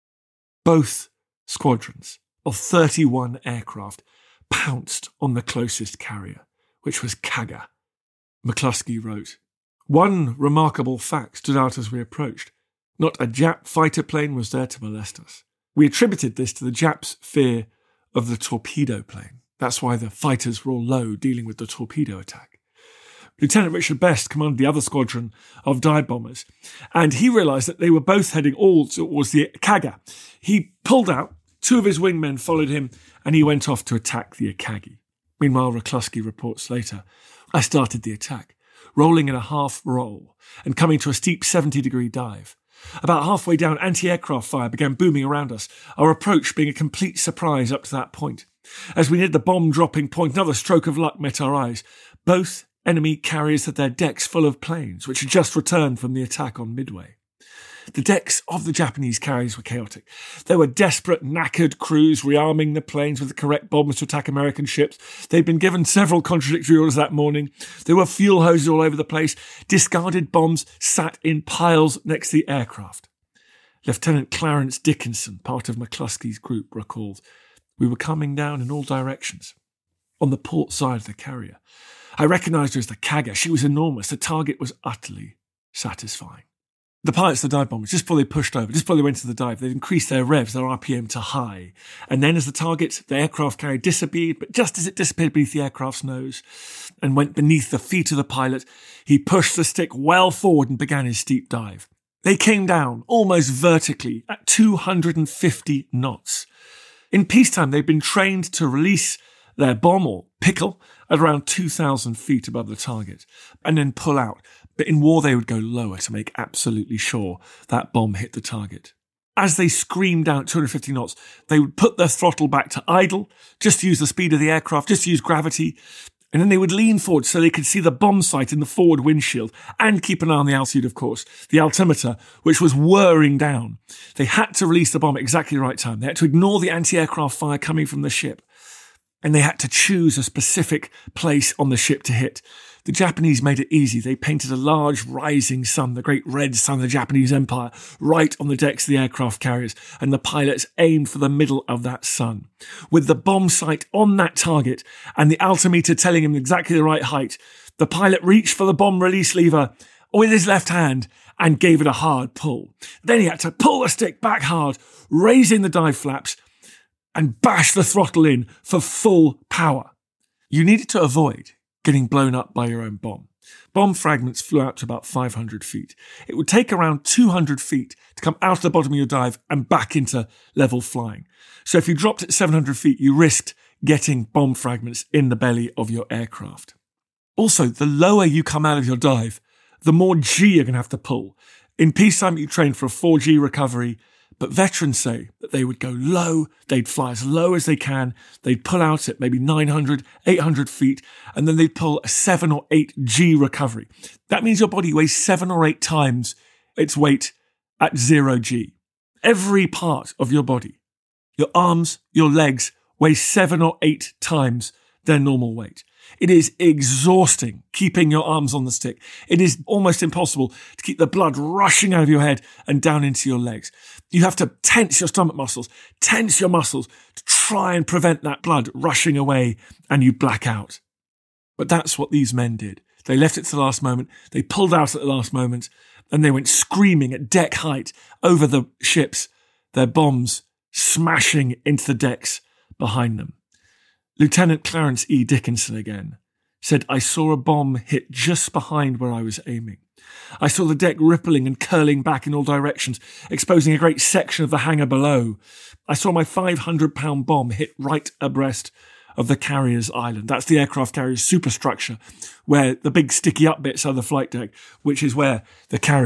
Both squadrons of thirty-one aircraft pounced on the closest carrier, which was Kaga. McCluskey wrote, "One remarkable fact stood out as we approached. Not a Jap fighter plane was there to molest us. We attributed this to the Japs' fear of the torpedo plane. That's why the fighters were all low dealing with the torpedo attack." Lieutenant Richard Best commanded the other squadron of dive bombers, and he realised that they were both heading all towards the Kaga. He pulled out, two of his wingmen followed him, and he went off to attack the Akagi. Meanwhile, McCluskey reports later, "I started the attack, rolling in a half roll and coming to a steep seventy-degree dive. About halfway down, anti-aircraft fire began booming around us, our approach being a complete surprise up to that point. As we neared the bomb-dropping point, another stroke of luck met our eyes. Both enemy carriers had their decks full of planes, which had just returned from the attack on Midway. The decks of the Japanese carriers were chaotic. There were desperate, knackered crews rearming the planes with the correct bombs to attack American ships. They'd been given several contradictory orders that morning. There were fuel hoses all over the place. Discarded bombs sat in piles next to the aircraft." Lieutenant Clarence Dickinson, part of McCluskey's group, recalled, "We were coming down in all directions. On the port side of the carrier, I recognised her as the Kaga. She was enormous. The target was utterly satisfying." The pilots, the dive bombers, just before they pushed over, just before they went to the dive, they'd increased their revs, their R P M to high. And then as the target, the aircraft carrier disappeared, but just as it disappeared beneath the aircraft's nose and went beneath the feet of the pilot, he pushed the stick well forward and began his steep dive. They came down almost vertically at two hundred fifty knots. In peacetime, they'd been trained to release their bomb or pickle at around two thousand feet above the target and then pull out. But in war, they would go lower to make absolutely sure that bomb hit the target. As they screamed out two hundred fifty knots, they would put their throttle back to idle, just to use the speed of the aircraft, just to use gravity, and then they would lean forward so they could see the bomb sight in the forward windshield and keep an eye on the altitude, of course, the altimeter, which was whirring down. They had to release the bomb at exactly the right time. They had to ignore the anti-aircraft fire coming from the ship, and they had to choose a specific place on the ship to hit. The Japanese made it easy. They painted a large rising sun, the great red sun of the Japanese Empire, right on the decks of the aircraft carriers, and the pilots aimed for the middle of that sun. With the bomb sight on that target and the altimeter telling him exactly the right height, the pilot reached for the bomb release lever with his left hand and gave it a hard pull. Then he had to pull the stick back hard, raising the dive flaps, and bash the throttle in for full power. You needed to avoid getting blown up by your own bomb. Bomb fragments flew out to about five hundred feet. It would take around two hundred feet to come out of the bottom of your dive and back into level flying. So if you dropped at seven hundred feet, you risked getting bomb fragments in the belly of your aircraft. Also, the lower you come out of your dive, the more G you're going to have to pull. In peacetime, you train for a four G recovery, but veterans say that they would go low, they'd fly as low as they can, they'd pull out at maybe nine hundred, eight hundred feet, and then they'd pull a seven or eight G recovery. That means your body weighs seven or eight times its weight at zero G. Every part of your body, your arms, your legs, weigh seven or eight times their normal weight. It is exhausting keeping your arms on the stick. It is almost impossible to keep the blood rushing out of your head and down into your legs. You have to tense your stomach muscles, tense your muscles to try and prevent that blood rushing away and you black out. But that's what these men did. They left it to the last moment. They pulled out at the last moment and they went screaming at deck height over the ships, their bombs smashing into the decks behind them. Lieutenant Clarence E. Dickinson again said, "I saw a bomb hit just behind where I was aiming. I saw the deck rippling and curling back in all directions, exposing a great section of the hangar below. I saw my five hundred pound bomb hit right abreast of the carrier's island." That's the aircraft carrier's superstructure, where the big sticky up bits are the flight deck, which is where the carriers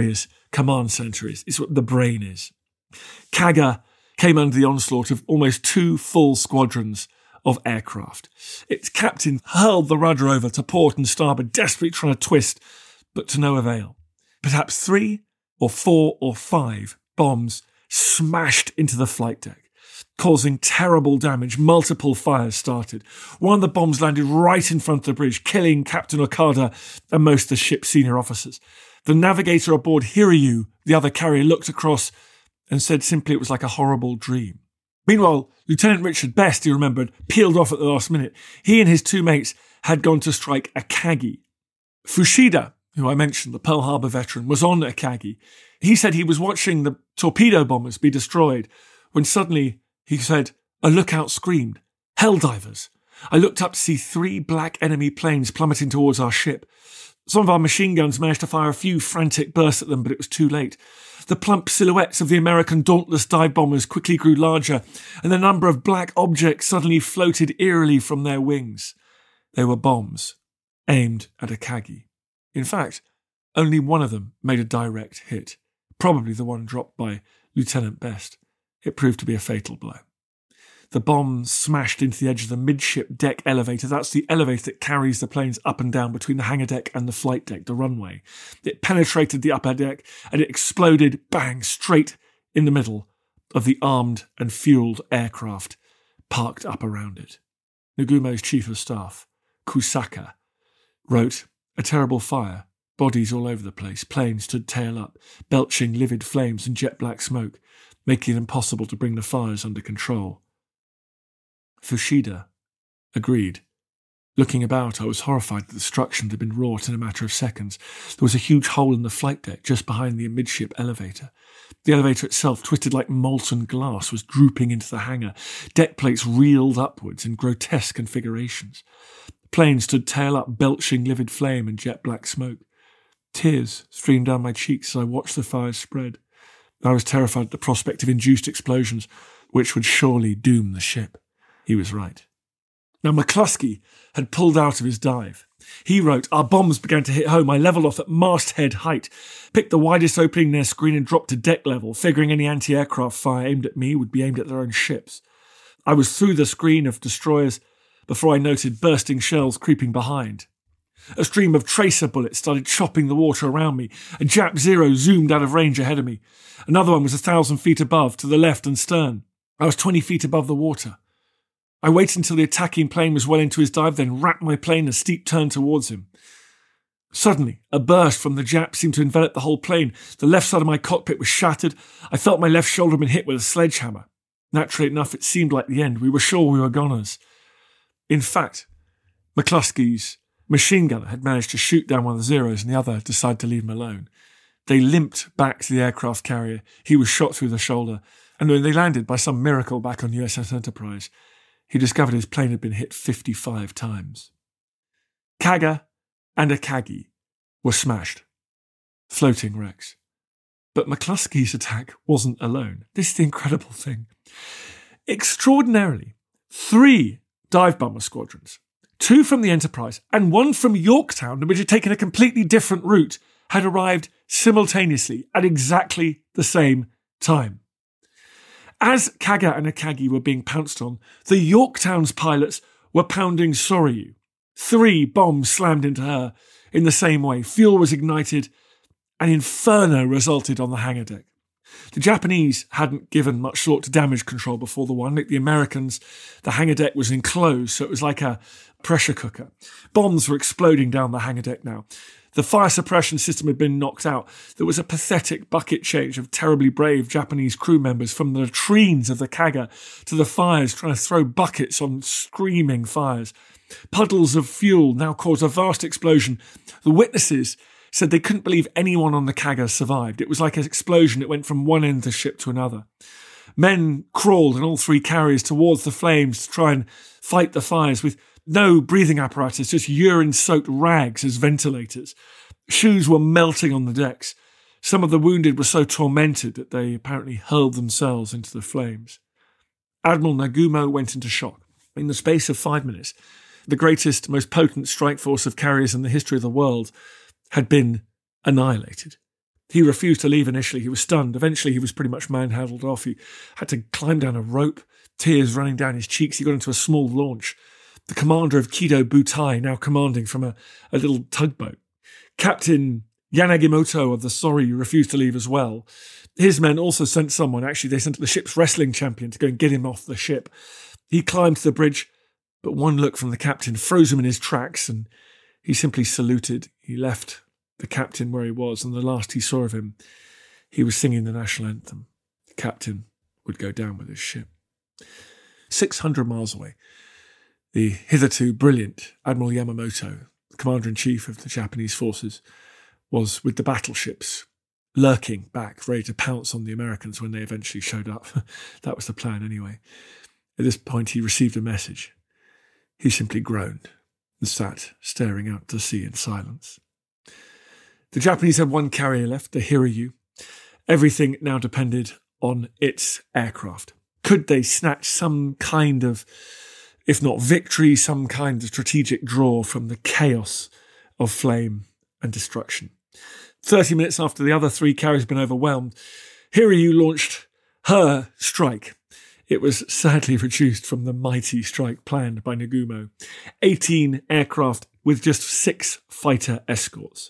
command centre is. It's what the brain is. Kaga came under the onslaught of almost two full squadrons of aircraft. Its captain hurled the rudder over to port and starboard, desperately trying to twist, but to no avail. Perhaps three or four or five bombs smashed into the flight deck, causing terrible damage. Multiple fires started. One of the bombs landed right in front of the bridge, killing Captain Okada and most of the ship's senior officers. The navigator aboard Hiryu, the other carrier, looked across and said simply it was like a horrible dream. Meanwhile, Lieutenant Richard Best, he remembered, peeled off at the last minute. He and his two mates had gone to strike Akagi. Fushida, who I mentioned, the Pearl Harbor veteran, was on Akagi. He said he was watching the torpedo bombers be destroyed when suddenly, he said, a lookout screamed, "Helldivers!" I looked up to see three black enemy planes plummeting towards our ship. Some of our machine guns managed to fire a few frantic bursts at them, but it was too late. The plump silhouettes of the American Dauntless dive bombers quickly grew larger, and the number of black objects suddenly floated eerily from their wings. They were bombs, aimed at Akagi. In fact, only one of them made a direct hit, probably the one dropped by Lieutenant Best. It proved to be a fatal blow. The bomb smashed into the edge of the midship deck elevator. That's the elevator that carries the planes up and down between the hangar deck and the flight deck, the runway. It penetrated the upper deck and it exploded, bang, straight in the middle of the armed and fueled aircraft parked up around it. Nagumo's chief of staff, Kusaka, wrote, "A terrible fire, bodies all over the place, planes stood tail up, belching livid flames and jet black smoke, making it impossible to bring the fires under control." Fushida agreed. Looking about, I was horrified at the destruction that had been wrought in a matter of seconds. There was a huge hole in the flight deck just behind the amidship elevator. The elevator itself, twisted like molten glass, was drooping into the hangar. Deck plates reeled upwards in grotesque configurations. The plane stood tail up, belching livid flame and jet black smoke. Tears streamed down my cheeks as I watched the fires spread. I was terrified at the prospect of induced explosions, which would surely doom the ship. He was right. Now, McCluskey had pulled out of his dive. He wrote, "Our bombs began to hit home. I levelled off at masthead height, picked the widest opening in their screen and dropped to deck level, figuring any anti-aircraft fire aimed at me would be aimed at their own ships. I was through the screen of destroyers before I noted bursting shells creeping behind. A stream of tracer bullets started chopping the water around me. A Jap Zero zoomed out of range ahead of me. Another one was a thousand feet above, to the left and stern. I was twenty feet above the water. I waited until the attacking plane was well into his dive, then rapped my plane a steep turn towards him. Suddenly, a burst from the Jap seemed to envelop the whole plane. The left side of my cockpit was shattered. I felt my left shoulder had been hit with a sledgehammer. Naturally enough, it seemed like the end. We were sure we were goners. In fact, McCluskey's machine gunner had managed to shoot down one of the Zeros and the other decided to leave him alone. They limped back to the aircraft carrier. He was shot through the shoulder. And when they landed, by some miracle, back on U S S Enterprise, he discovered his plane had been hit fifty-five times. Kaga and Akagi were smashed, floating wrecks. But McCluskey's attack wasn't alone. This is the incredible thing. Extraordinarily, three dive bomber squadrons, two from the Enterprise and one from Yorktown, which had taken a completely different route, had arrived simultaneously at exactly the same time. As Kaga and Akagi were being pounced on, the Yorktown's pilots were pounding Soryu. Three bombs slammed into her in the same way. Fuel was ignited. An inferno resulted on the hangar deck. The Japanese hadn't given much thought to damage control before the one. Like the Americans, the hangar deck was enclosed, so it was like a pressure cooker. Bombs were exploding down the hangar deck now. The fire suppression system had been knocked out. There was a pathetic bucket change of terribly brave Japanese crew members from the latrines of the Kaga to the fires, trying to throw buckets on screaming fires. Puddles of fuel now caused a vast explosion. The witnesses said they couldn't believe anyone on the Kaga survived. It was like an explosion. It went from one end of the ship to another. Men crawled in all three carriers towards the flames to try and fight the fires with no breathing apparatus, just urine-soaked rags as ventilators. Shoes were melting on the decks. Some of the wounded were so tormented that they apparently hurled themselves into the flames. Admiral Nagumo went into shock. In the space of five minutes, the greatest, most potent strike force of carriers in the history of the world had been annihilated. He refused to leave initially. He was stunned. Eventually, he was pretty much manhandled off. He had to climb down a rope, tears running down his cheeks. He got into a small launch. The commander of Kido Butai, now commanding from a, a little tugboat. Captain Yanagimoto of the Soryu refused to leave as well. His men also sent someone. Actually, they sent the ship's wrestling champion to go and get him off the ship. He climbed to the bridge, but one look from the captain froze him in his tracks, and he simply saluted. He left the captain where he was, and the last he saw of him, he was singing the national anthem. The captain would go down with his ship. six hundred miles away, the hitherto brilliant Admiral Yamamoto, the commander-in-chief of the Japanese forces, was with the battleships, lurking back, ready to pounce on the Americans when they eventually showed up. That was the plan anyway. At this point, he received a message. He simply groaned and sat staring out to sea in silence. The Japanese had one carrier left, the Hiryu. Everything now depended on its aircraft. Could they snatch some kind of, if not victory, some kind of strategic draw from the chaos of flame and destruction? Thirty minutes after the other three carriers had been overwhelmed, Hiryu launched her strike. It was sadly reduced from the mighty strike planned by Nagumo. eighteen aircraft with just six fighter escorts.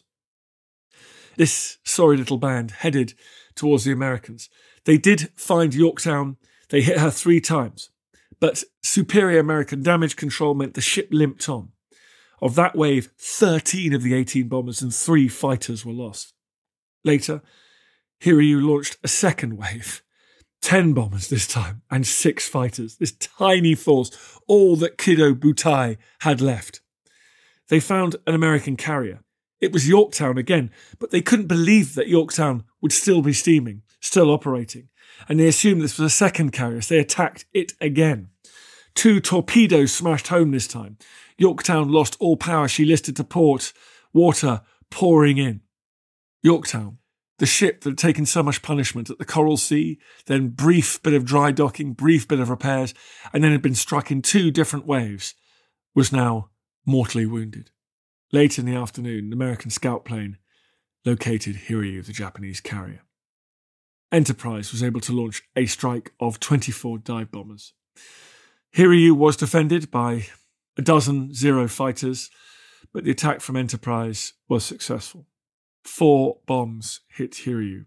This sorry little band headed towards the Americans. They did find Yorktown. They hit her three times. But superior American damage control meant the ship limped on. Of that wave, thirteen of the eighteen bombers and three fighters were lost. Later, Hiryu launched a second wave. Ten bombers this time, and six fighters. This tiny force, all that Kido Butai had left. They found an American carrier. It was Yorktown again, but they couldn't believe that Yorktown would still be steaming, still operating. And they assumed this was a second carrier, so they attacked it again. Two torpedoes smashed home this time. Yorktown lost all power. She listed to port, water pouring in. Yorktown, the ship that had taken so much punishment at the Coral Sea, then brief bit of dry docking, brief bit of repairs, and then had been struck in two different waves, was now mortally wounded. Late in the afternoon, an American scout plane located Hiryu, the Japanese carrier. Enterprise was able to launch a strike of twenty-four dive bombers. Hiryu was defended by a dozen Zero fighters, but the attack from Enterprise was successful. Four bombs hit Hiryu.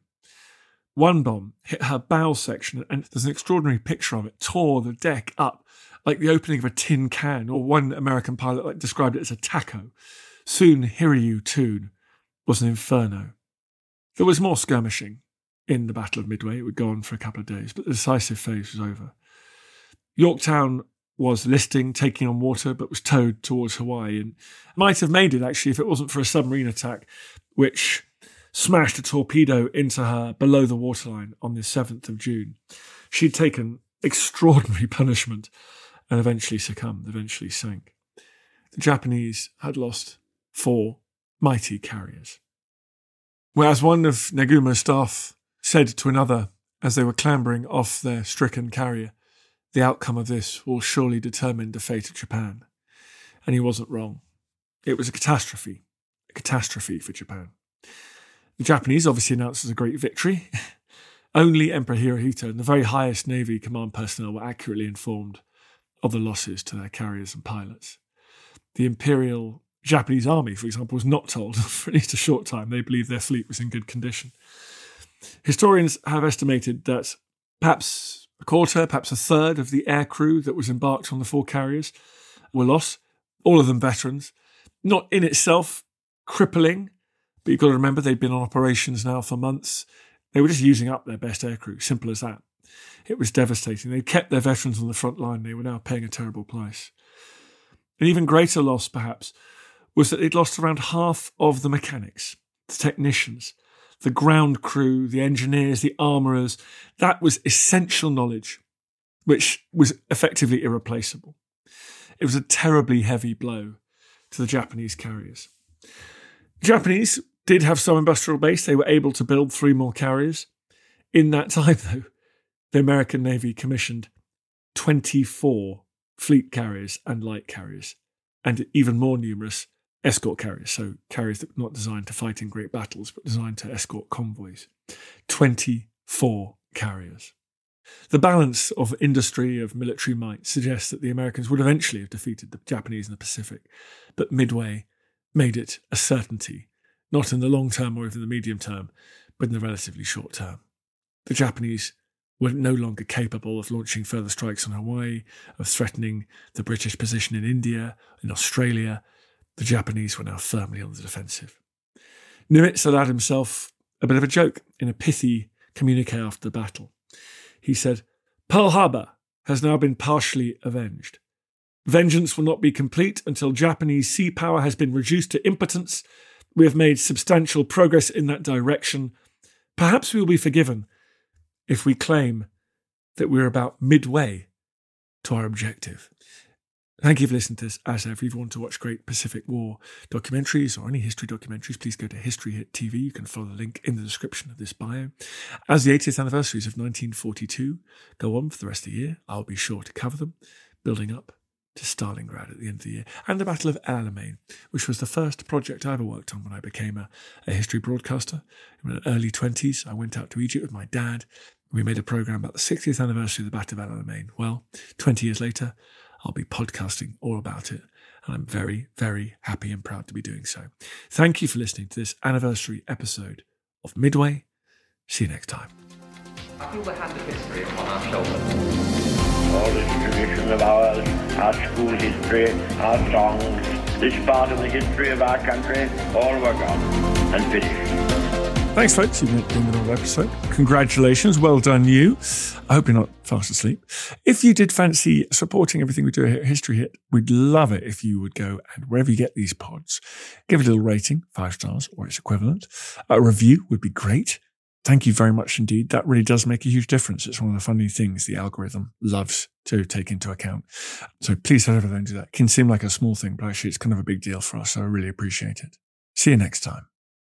One bomb hit her bow section, and there's an extraordinary picture of it, tore the deck up like the opening of a tin can, or one American pilot like described it as a taco. Soon Hiryu, too, was an inferno. There was more skirmishing in the Battle of Midway. It would go on for a couple of days, but the decisive phase was over. Yorktown was listing, taking on water, but was towed towards Hawaii, and might have made it, actually, if it wasn't for a submarine attack, which smashed a torpedo into her below the waterline on the seventh of June. She'd taken extraordinary punishment and eventually succumbed, eventually sank. The Japanese had lost four mighty carriers. Whereas one of Nagumo's staff said to another as they were clambering off their stricken carrier, the outcome of this will surely determine the fate of Japan. And he wasn't wrong. It was a catastrophe, a catastrophe for Japan. The Japanese obviously announced as a great victory. Only Emperor Hirohito and the very highest Navy command personnel were accurately informed of the losses to their carriers and pilots. The Imperial Japanese Army, for example, was not told for at least a short time. They believed their fleet was in good condition. Historians have estimated that perhaps a quarter, perhaps a third of the air crew that was embarked on the four carriers were lost, all of them veterans. Not in itself crippling, but you've got to remember they'd been on operations now for months. They were just using up their best air crew, simple as that. It was devastating. They'd kept their veterans on the front line. They were now paying a terrible price. An even greater loss, perhaps, was that they'd lost around half of the mechanics, the technicians, the ground crew, the engineers, the armourers. That was essential knowledge, which was effectively irreplaceable. It was a terribly heavy blow to the Japanese carriers. The Japanese did have some industrial base. They were able to build three more carriers. In that time, though, the American Navy commissioned twenty-four fleet carriers and light carriers, and even more numerous escort carriers, so carriers that were not designed to fight in great battles, but designed to escort convoys. twenty-four carriers. The balance of industry, of military might, suggests that the Americans would eventually have defeated the Japanese in the Pacific, but Midway made it a certainty, not in the long term or even the medium term, but in the relatively short term. The Japanese were no longer capable of launching further strikes on Hawaii, of threatening the British position in India, in Australia. The Japanese were now firmly on the defensive. Nimitz allowed himself a bit of a joke in a pithy communique after the battle. He said, "Pearl Harbor has now been partially avenged. Vengeance will not be complete until Japanese sea power has been reduced to impotence. We have made substantial progress in that direction. Perhaps we will be forgiven if we claim that we're about midway to our objective." Thank you for listening to this. As ever, if you want to watch great Pacific War documentaries or any history documentaries, please go to History Hit T V. You can follow the link in the description of this bio. As the eightieth anniversaries of nineteen forty-two go on for the rest of the year, I'll be sure to cover them, building up to Stalingrad at the end of the year, and the Battle of El Alamein, which was the first project I ever worked on when I became a, a history broadcaster. In my early twenties, I went out to Egypt with my dad. We made a programme about the sixtieth anniversary of the Battle of El Alamein. Well, twenty years later, I'll be podcasting all about it, and I'm very, very happy and proud to be doing so. Thank you for listening to this anniversary episode of Midway. See you next time. I feel the hand of history upon our shoulders. All this tradition of ours, our school history, our songs, this part of the history of our country, all were gone and finished. Thanks, folks. You've been in another episode. Congratulations. Well done, you. I hope you're not fast asleep. If you did fancy supporting everything we do here at History Hit, we'd love it if you would go and wherever you get these pods, give it a little rating, five stars or its equivalent. A review would be great. Thank you very much indeed. That really does make a huge difference. It's one of the funny things the algorithm loves to take into account. So please head over there and do that. It can seem like a small thing, but actually it's kind of a big deal for us. So I really appreciate it. See you next time.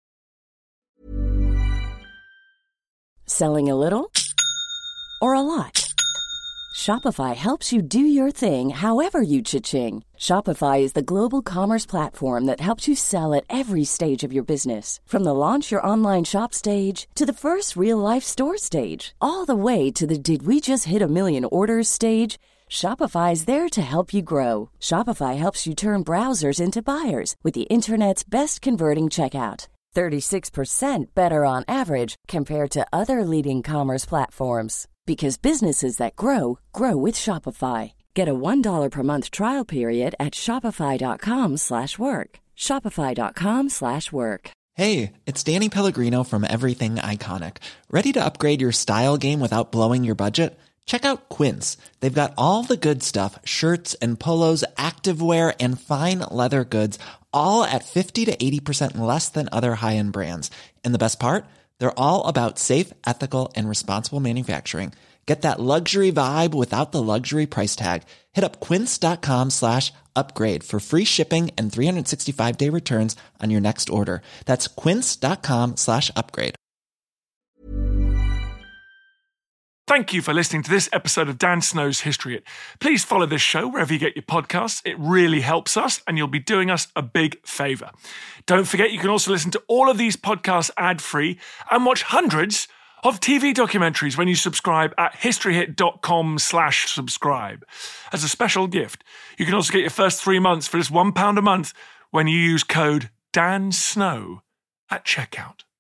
Selling a little or a lot? Shopify helps you do your thing however you cha-ching. Shopify is the global commerce platform that helps you sell at every stage of your business. From the launch your online shop stage to the first real-life store stage, all the way to the did we just hit a million orders stage. Shopify is there to help you grow. Shopify helps you turn browsers into buyers with the internet's best converting checkout. thirty-six percent better on average compared to other leading commerce platforms. Because businesses that grow, grow with Shopify. Get a one dollar per month trial period at shopify.com slash work. Shopify.com slash work. Hey, it's Danny Pellegrino from Everything Iconic. Ready to upgrade your style game without blowing your budget? Check out Quince. They've got all the good stuff, shirts and polos, activewear, and fine leather goods, all at fifty to eighty percent less than other high-end brands. And the best part? They're all about safe, ethical, and responsible manufacturing. Get that luxury vibe without the luxury price tag. Hit up quince.com slash upgrade for free shipping and three sixty-five day returns on your next order. That's quince.com slash upgrade. Thank you for listening to this episode of Dan Snow's History Hit. Please follow this show wherever you get your podcasts. It really helps us, and you'll be doing us a big favour. Don't forget, you can also listen to all of these podcasts ad-free and watch hundreds of T V documentaries when you subscribe at historyhit.com slash subscribe. As a special gift, you can also get your first three months for just one pound a month when you use code DANSNOW at checkout.